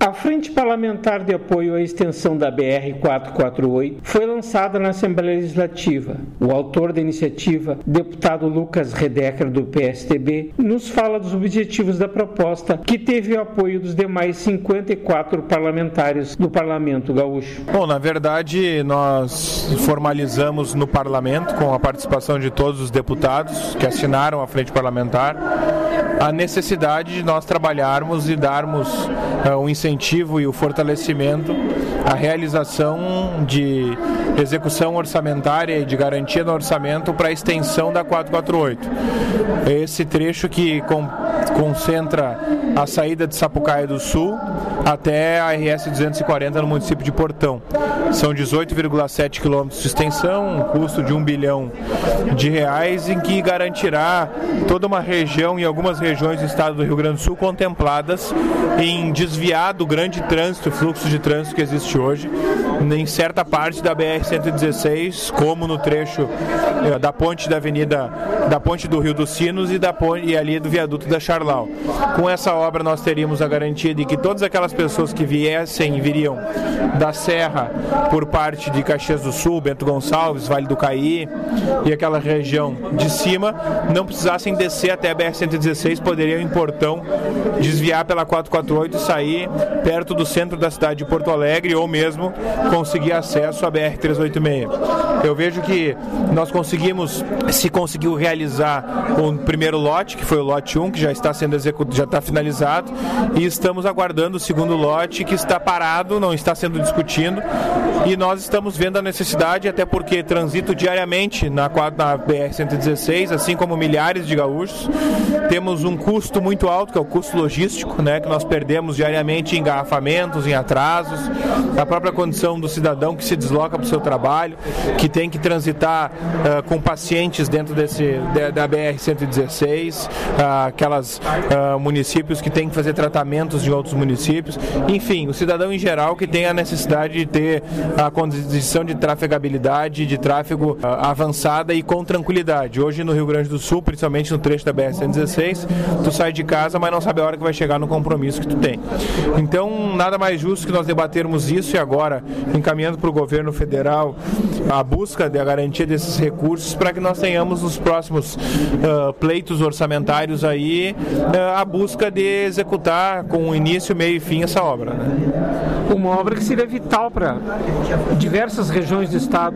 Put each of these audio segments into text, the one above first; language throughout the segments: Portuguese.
A Frente Parlamentar de Apoio à Extensão da BR-448 foi lançada na Assembleia Legislativa. O autor da iniciativa, deputado Lucas Redecker, do PSDB, nos fala dos objetivos da proposta, que teve o apoio dos demais 54 parlamentares do Parlamento Gaúcho. Bom, na verdade, nós formalizamos no Parlamento, com a participação de todos os deputados que assinaram a Frente Parlamentar, a necessidade de nós trabalharmos e darmos o incentivo e o fortalecimento à realização de execução orçamentária e de garantia no orçamento para a extensão da 448. Esse trecho que concentra a saída de Sapucaia do Sul até a RS 240 no município de Portão. São 18,7 quilômetros de extensão, um custo de R$1 bilhão, em que garantirá toda uma região e algumas regiões do estado do Rio Grande do Sul contempladas em desviar do grande trânsito, fluxo de trânsito que existe hoje, em certa parte da BR-116, como no trecho da ponte da avenida, da ponte do Rio dos Sinos e ali do viaduto da Charlau. Com essa obra nós teríamos a garantia de que todas aquelas pessoas que viriam da Serra por parte de Caxias do Sul, Bento Gonçalves, Vale do Caí e aquela região de cima, não precisassem descer até a BR-116, poderiam em Portão desviar pela 448 e sair perto do centro da cidade de Porto Alegre ou mesmo conseguir acesso à BR-386. Eu vejo que nós conseguiu realizar o primeiro lote, que foi o lote 1, que já está sendo executado, já está finalizado, e estamos aguardando o segundo lote, que está parado, não está sendo discutido, e nós estamos vendo a necessidade, até porque transito diariamente na BR-116, assim como milhares de gaúchos. Temos um custo muito alto, que é o custo logístico, né, que nós perdemos diariamente em engarrafamentos, em atrasos, a própria condição do cidadão que se desloca para o seu trabalho, que tem que transitar com pacientes dentro da BR-116, aquelas municípios que têm que fazer tratamentos de outros municípios, enfim, o cidadão em geral que tem a necessidade de ter a condição de trafegabilidade, de tráfego avançada e com tranquilidade. Hoje no Rio Grande do Sul, principalmente no trecho da BR-116, tu sai de casa, mas não sabe a hora que vai chegar no compromisso que tu tem. Então, nada mais justo que nós debatermos isso e agora, encaminhando para o governo federal a busca da garantia desses recursos para que nós tenhamos nos próximos pleitos orçamentários aí a busca de executar com início, meio e fim essa obra, né? Uma obra que seria vital para diversas regiões do estado.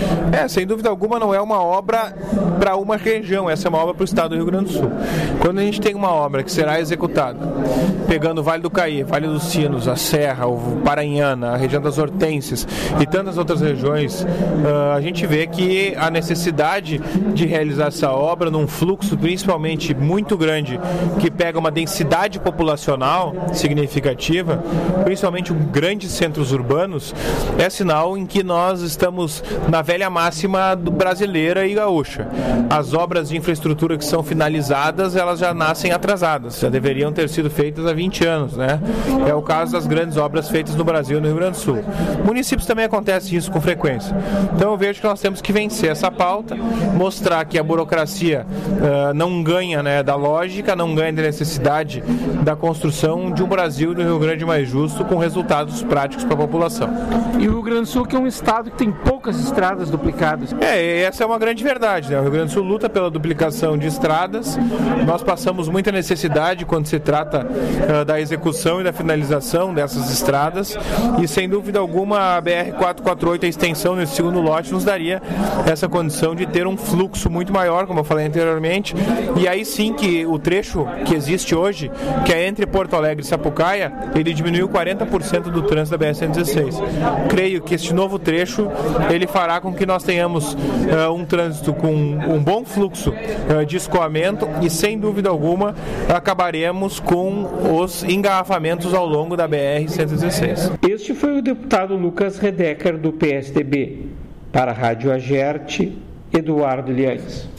Sem dúvida alguma não é uma obra para uma região, essa é uma obra para o estado do Rio Grande do Sul. Quando a gente tem uma obra que será executada pegando o Vale do Caí, Vale dos Sinos, a Serra, o Paranhana, a região das Hortênsias e tantas outras regiões, a gente vê que a necessidade de realizar essa obra num fluxo principalmente muito grande, que pega uma densidade populacional significativa, principalmente grandes centros urbanos, é sinal em que nós estamos na velha máxima brasileira e gaúcha. As obras de infraestrutura que são finalizadas, elas já nascem atrasadas, já deveriam ter sido feitas há 20 anos, né? É o caso das grandes obras feitas no Brasil e no Rio Grande do Sul. Municípios também acontece isso com frequência. Então eu vejo que nós temos que vencer essa pauta, mostrar que a burocracia não ganha, né, da lógica, não ganha da necessidade da construção de um Brasil e do Rio Grande mais justo, com resultados práticos para a população. E o Rio Grande do Sul, que é um estado que tem poucas estradas duplicadas. Essa é uma grande verdade, né? O Rio Grande do Sul luta pela duplicação de estradas. Nós passamos muita necessidade quando se trata da execução e da finalização dessas estradas, e sem dúvida alguma a BR-448, a extensão nesse segundo lote, nos daria essa condição de ter um fluxo muito maior, como eu falei anteriormente, e aí sim que o trecho que existe hoje, que é entre Porto Alegre e Sapucaia, ele diminuiu 40% do trânsito da BR-116. Creio que este novo trecho, ele fará com que nós tenhamos um trânsito com um bom fluxo de escoamento e, sem dúvida alguma, acabaremos com os engarrafamentos ao longo da BR-116. Este foi o deputado Lucas Redecker, do PSDB. Para a Rádio Agerte, Eduardo Liães.